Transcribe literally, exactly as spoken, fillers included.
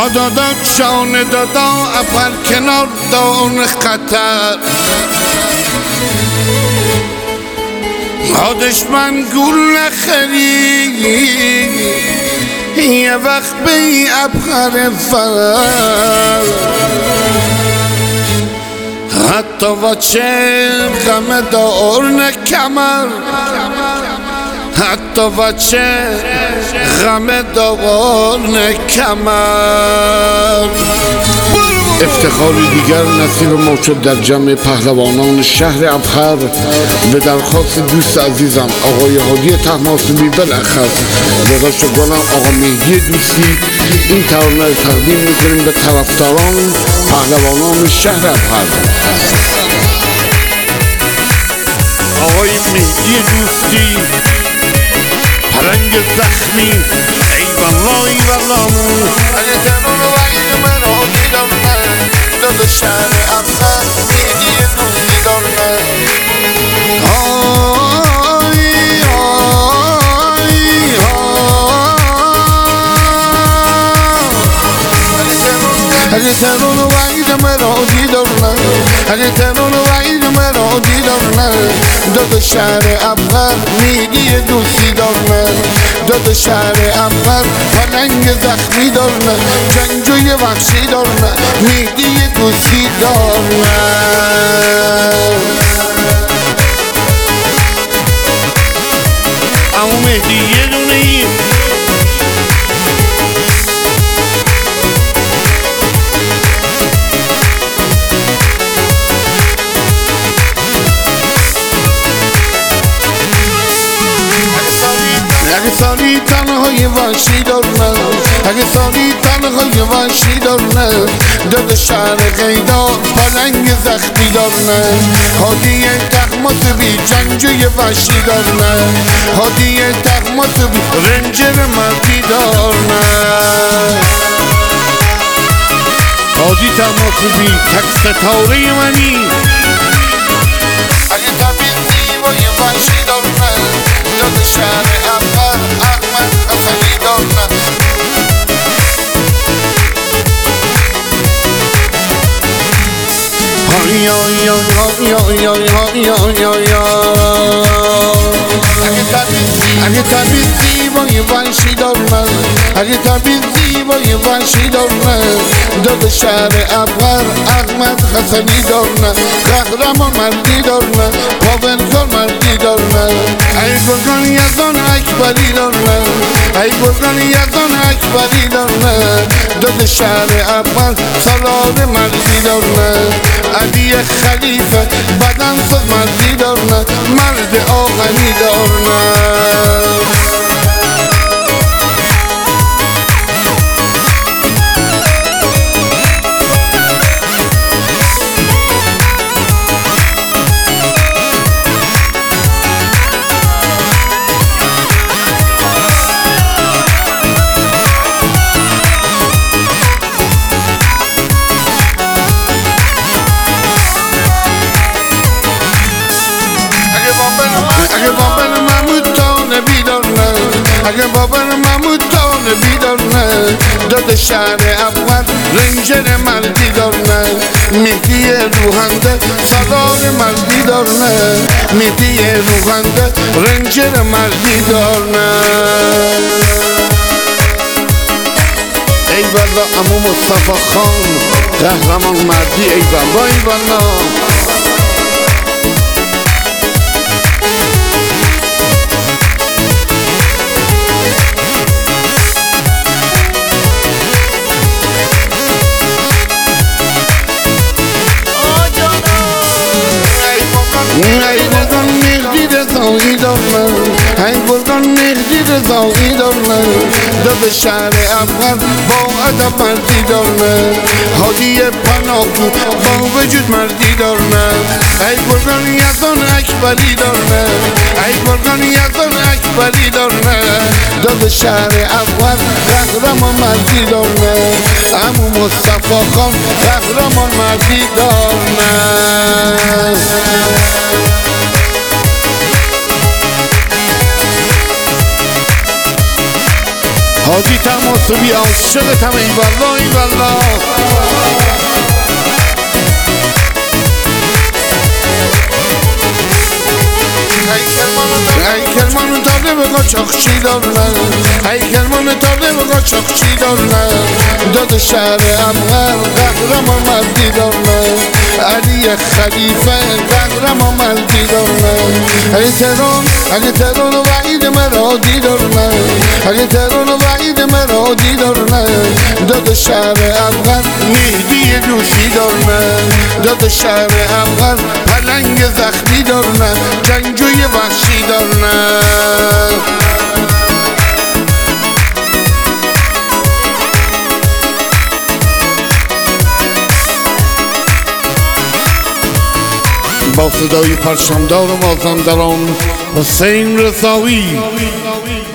دادا جان دادا افر کنار دان خطر دشمن گول نخری یه وقت به ای ابخر فر حتی و چه غم دار نکمر حتی و چه غم دار نکمر افتخاری دیگر نصیب ما شد در جمع پهلوانان شهر ابخر به درخواست دوست عزیزم آقای هادی طهماسبی بالاخص داداش گلم آقا مهدی دوستی این ترانه رو تقدیم میکنیم به طرفداران پهلوانان شهر ابخر. آقای مهدی دوستی پلنگ زخمی ای والله ای والله اگه تنون و عید من آدی دارمه داد شهر ابخر مهدی دوستی دارمه آی آی اگه تنون و عید من آدی دارمه اگه تنون و عید من آدی دارمه داد شهر ابخر مهدی دوستی دارمه داد شهر ابخر پلنگ زخمی دارمه جنگجوی وحشی دارمه مهدی دوستی دارمه اما مهدی یه دونه ای اگه سالی تنهای وحشی دارمه اگه سالی تنهای وحشی دارمه داد شهر قیدار پلنگ زخمی دارمه هادی طهماسبی جنگجوی وحشی دارمه هادی طهماسبی رنجر مردی دارمه هادی طهماسبی تک ستاره منی اگه طبیل زیبای وحشی دارمه داد شهر ابخر احمد حسنی دارمه های های های های های های های اگه طبیل زیبای وحشی دارمه اگه طبیل زیبای وحشی دارمه داد شهر ابخر احمد حسنی دارمه قهرمان مردی دارمه پاورکار مردی دارمه ای گلگان یزدان اکبری دارمه ای گلگان یزدان اکبری دارمه داد شهر ابخر سالار مردی دارمه علی خلیفه بدن ساز مردی دارمه مرد آهنی دارمه اگه بابر محمود طالبی دارمه اگه بابر محمود طالبی دارمه داد شهر ابخر رنجر مردی دارمه مهدی روحنده سالار مردی دارمه مهدی روحنده رنجر مردی دارمه ای والله عمو مصطفی خان قهرمان مردی ای والله ای والله ای گلگان مهدی رضایی دارمه ای گلگان مهدی رضایی دارمه داد شهر ابخر با ادب مردی دارمه هادی پناهجو با وجود مردی دارمه ای گلگان یزدان اکبری دارمه ای گلگان یزدان اکبری دارمه داد شهر ابخر قهرمان مردی دارمه عمو مصطفی خان قهرمان مردی دارمه حاجی تماسبی عاشقتم ای والله ای والله هیکل منو داده به قاچاقچی دارن هیکل منو داده به قاچاقچی دارن داده شهر امغر قهرمان مردی دارن علی خلیفه قهرمان مردی دارن اگه تهران اگه تهران و وعید مرادی دارن اگه تهران و وعید مرادی دارن داده شهر امغر مهدی دوستی دارن داده شهر امغر پلنگ زخمی دارن جنگجوی وحشی دارن با صدای پرچمدار مازندران حسین رضایی